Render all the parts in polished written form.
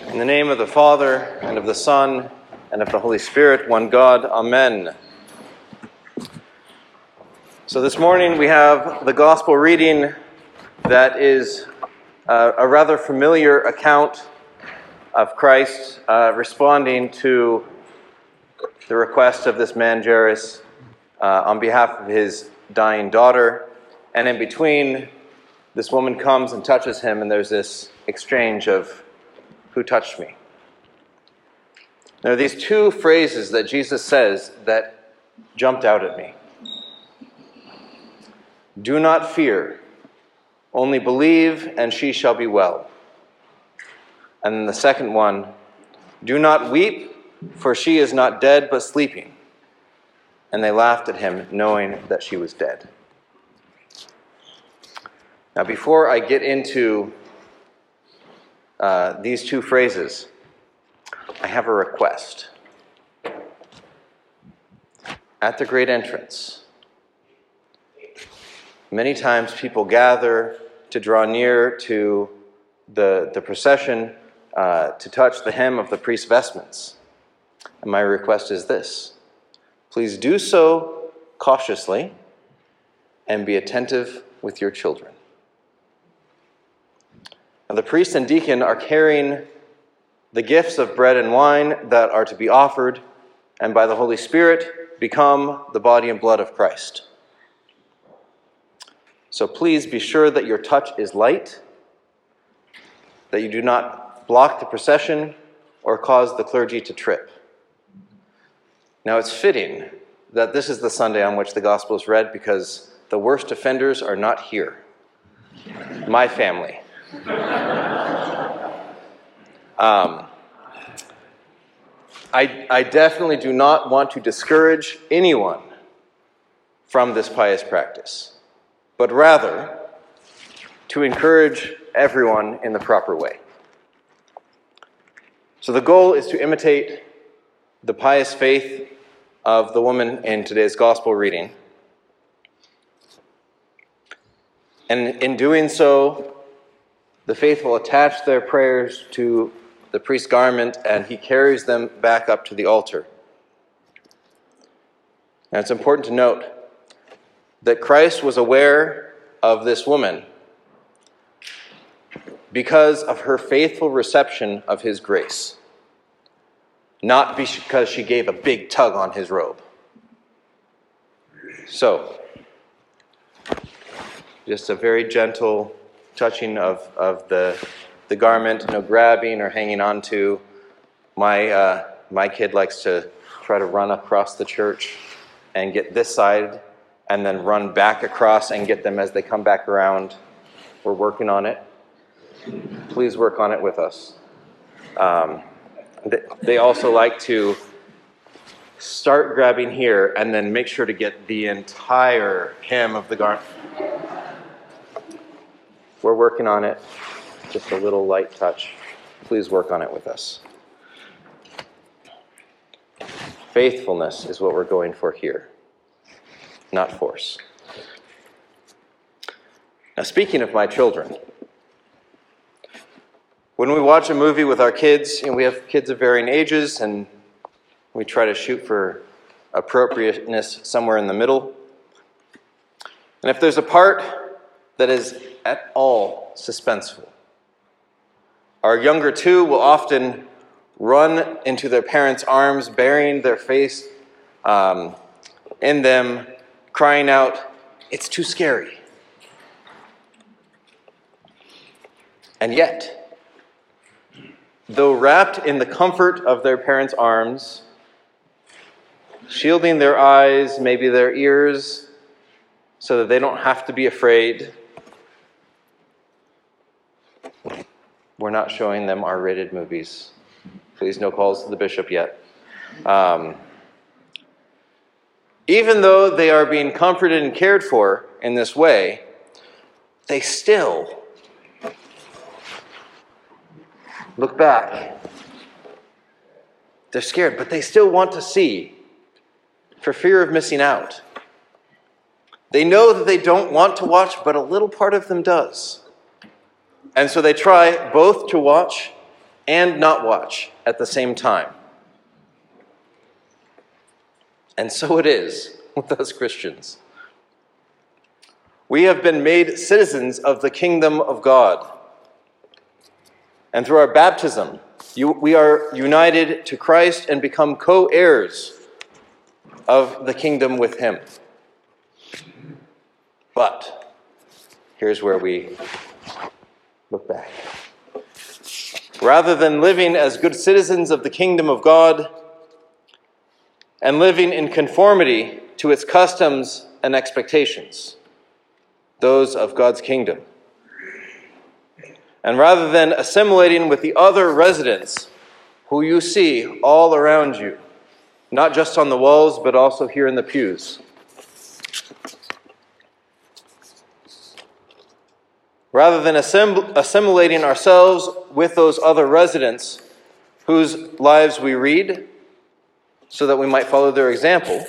In the name of the Father, and of the Son, and of the Holy Spirit, one God, Amen. So this morning we have the Gospel reading that is a rather familiar account of Christ responding to the request of this man Jairus on behalf of his dying daughter. And in between, this woman comes and touches him, and there's this exchange of, "Who touched me?" There are these two phrases that Jesus says that jumped out at me. "Do not fear, only believe, and she shall be well." And then the second one, "Do not weep, for she is not dead, but sleeping." And they laughed at him, knowing that she was dead. Now, before I get into these two phrases, I have a request. At the great entrance, many times people gather to draw near to the procession to touch the hem of the priest's vestments. And my request is this: please do so cautiously and be attentive with your children. Now, the priest and deacon are carrying the gifts of bread and wine that are to be offered, and by the Holy Spirit become the body and blood of Christ. So please be sure that your touch is light, that you do not block the procession or cause the clergy to trip. Now, it's fitting that this is the Sunday on which the gospel is read, because the worst offenders are not here. My family. I definitely do not want to discourage anyone from this pious practice, but rather to encourage everyone in the proper way. So the goal is to imitate the pious faith of the woman in today's gospel reading. And in doing so, the faithful attach their prayers to the priest's garment, and he carries them back up to the altar. Now, it's important to note that Christ was aware of this woman because of her faithful reception of his grace, not because she gave a big tug on his robe. So, just a very gentle touching of the garment, no grabbing or hanging on to. My kid likes to try to run across the church and get this side and then run back across and get them as they come back around. We're working on it. Please work on it with us. They also like to start grabbing here and then make sure to get the entire hem of the garment. We're working on it. Just a little light touch. Please work on it with us. Faithfulness is what we're going for here, not force. Now, speaking of my children, when we watch a movie with our kids, we have kids of varying ages, and we try to shoot for appropriateness somewhere in the middle. And if there's a part that is at all suspenseful, our younger two will often run into their parents' arms, burying their face in them, crying out, "It's too scary." And yet, though wrapped in the comfort of their parents' arms, shielding their eyes, maybe their ears, so that they don't have to be afraid, we're not showing them R-rated movies. Please, no calls to the bishop yet. Even though they are being comforted and cared for in this way, they still look back. They're scared, but they still want to see for fear of missing out. They know that they don't want to watch, but a little part of them does. And so they try both to watch and not watch at the same time. And so it is with us Christians. We have been made citizens of the kingdom of God. And through our baptism, we are united to Christ and become co-heirs of the kingdom with him. But here's where we look back. Rather than living as good citizens of the kingdom of God and living in conformity to its customs and expectations, those of God's kingdom, and rather than assimilating with the other residents who you see all around you, not just on the walls, but also here in the pews, rather than assimilating ourselves with those other residents whose lives we read so that we might follow their example,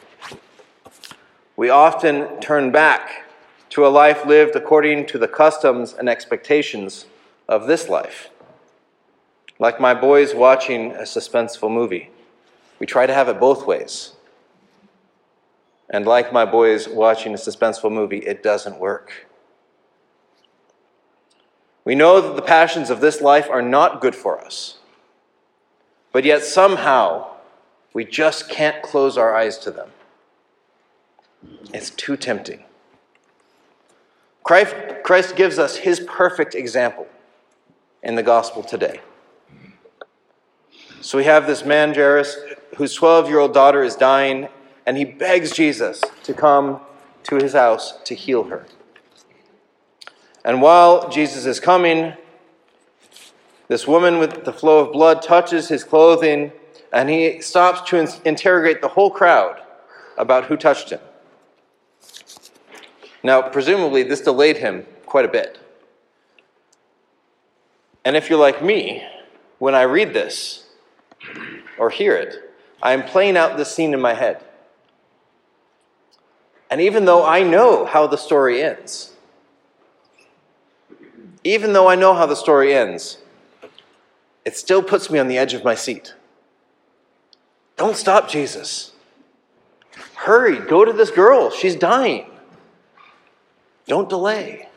we often turn back to a life lived according to the customs and expectations of this life. Like my boys watching a suspenseful movie, we try to have it both ways. And like my boys watching a suspenseful movie, it doesn't work. We know that the passions of this life are not good for us, but yet somehow we just can't close our eyes to them. It's too tempting. Christ gives us his perfect example in the gospel today. So we have this man, Jairus, whose 12-year-old daughter is dying, and he begs Jesus to come to his house to heal her. And while Jesus is coming, this woman with the flow of blood touches his clothing, and he stops to interrogate the whole crowd about who touched him. Now, presumably, this delayed him quite a bit. And if you're like me, when I read this or hear it, I am playing out this scene in my head. And even though I know how the story ends, it still puts me on the edge of my seat. Don't stop, Jesus. Hurry, go to this girl. She's dying. Don't delay.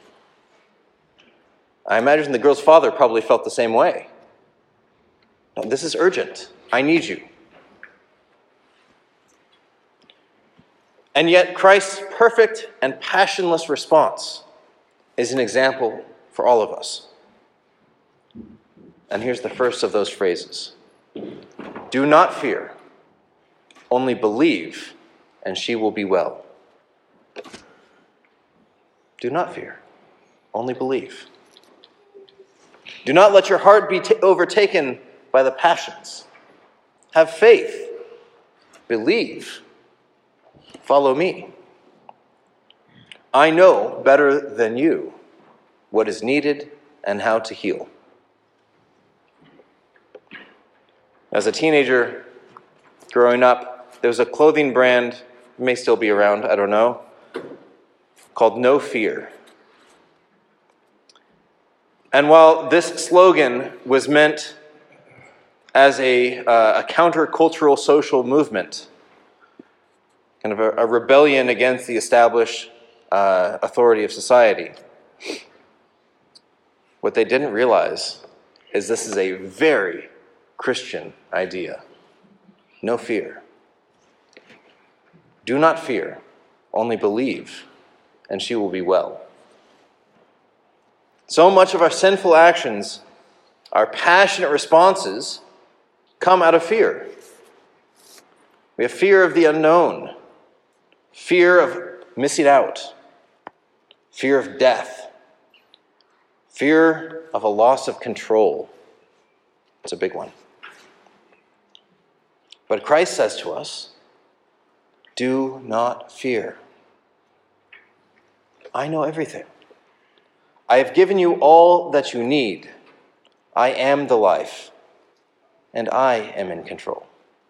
I imagine the girl's father probably felt the same way. No, this is urgent. I need you. And yet Christ's perfect and passionless response is an example for all of us. And here's the first of those phrases. Do not fear, only believe, and she will be well. Do not fear, only believe. Do not let your heart be overtaken by the passions. Have faith, believe, follow me. I know better than you what is needed and how to heal. As a teenager growing up, there was a clothing brand, it may still be around, I don't know, called No Fear. And while this slogan was meant as a countercultural social movement, kind of a rebellion against the established authority of society, what they didn't realize is this is a very Christian idea. No fear. Do not fear, only believe, and she will be well. So much of our sinful actions, our passionate responses, come out of fear. We have fear of the unknown, fear of missing out, fear of death, fear of a loss of control. It's a big one. But Christ says to us, do not fear. I know everything. I have given you all that you need. I am the life, and I am in control.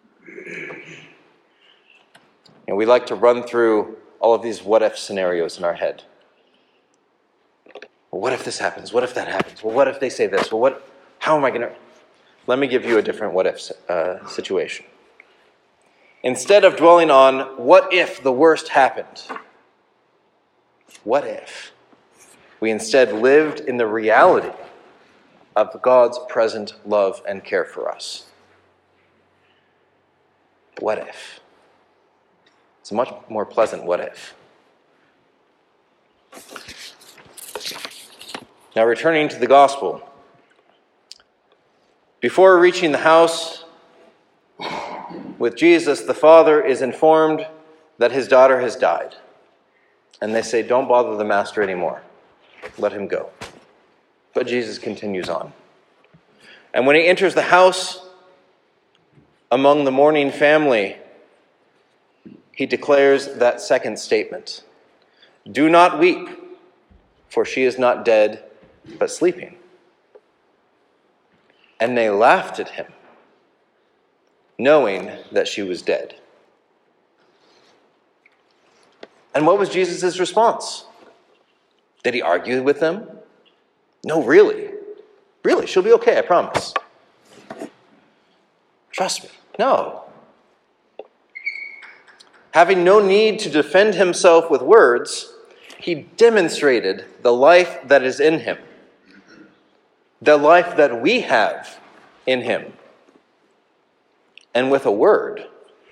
And we like to run through all of these what-if scenarios in our head. Well, what if this happens? What if that happens? Well, what if they say this? Well, how am I going to... let me give you a different what-if situation. Instead of dwelling on what if the worst happened, what if we instead lived in the reality of God's present love and care for us? What if? It's a much more pleasant what if. Now, returning to the gospel. Before reaching the house with Jesus, the father is informed that his daughter has died. And they say, don't bother the master anymore. Let him go. But Jesus continues on. And when he enters the house among the mourning family, he declares that second statement. Do not weep, for she is not dead, but sleeping. And they laughed at him, knowing that she was dead. And what was Jesus' response? Did he argue with them? No, really. Really, she'll be okay, I promise. Trust me. No. Having no need to defend himself with words, he demonstrated the life that is in him, the life that we have in him. And with a word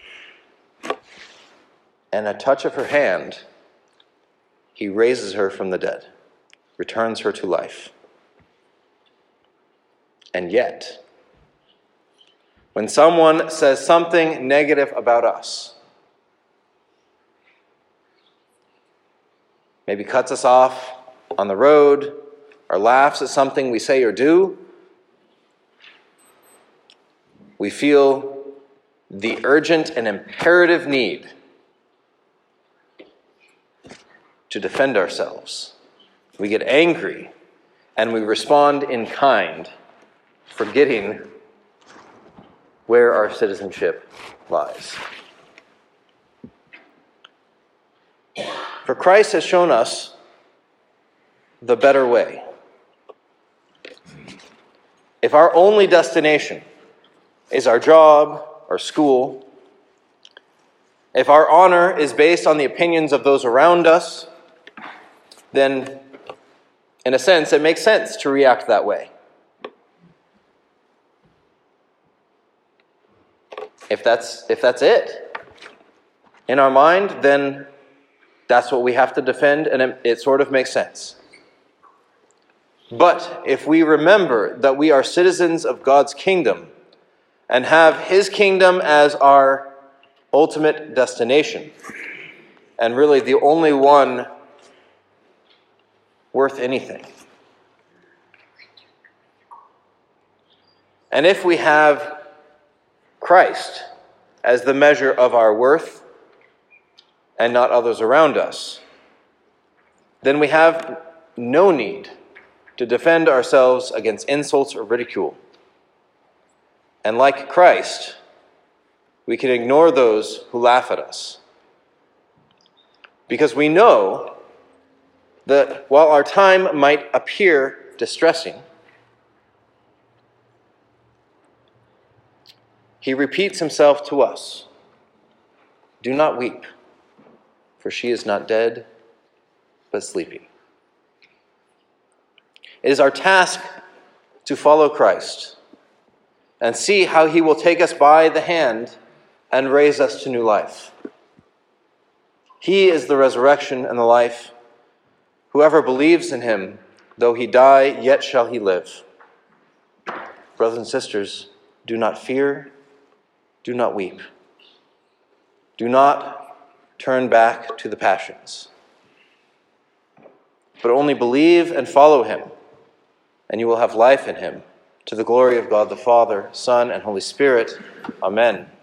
and a touch of her hand, he raises her from the dead, returns her to life. And yet, when someone says something negative about us, maybe cuts us off on the road, or laughs at something we say or do, we feel the urgent and imperative need to defend ourselves. We get angry and we respond in kind, forgetting where our citizenship lies. For Christ has shown us the better way. If our only destination is our job or school, if our honor is based on the opinions of those around us, then, in a sense, it makes sense to react that way. If that's it in our mind, then that's what we have to defend, and it sort of makes sense. But if we remember that we are citizens of God's kingdom and have his kingdom as our ultimate destination, and really the only one worth anything, and if we have Christ as the measure of our worth and not others around us, then we have no need to defend ourselves against insults or ridicule. And like Christ, we can ignore those who laugh at us. Because we know that while our time might appear distressing, he repeats himself to us. Do not weep, for she is not dead, but sleeping. It is our task to follow Christ and see how he will take us by the hand and raise us to new life. He is the resurrection and the life. Whoever believes in him, though he die, yet shall he live. Brothers and sisters, do not fear, do not weep. Do not turn back to the passions, but only believe and follow him, and you will have life in him, to the glory of God the Father, Son, and Holy Spirit. Amen.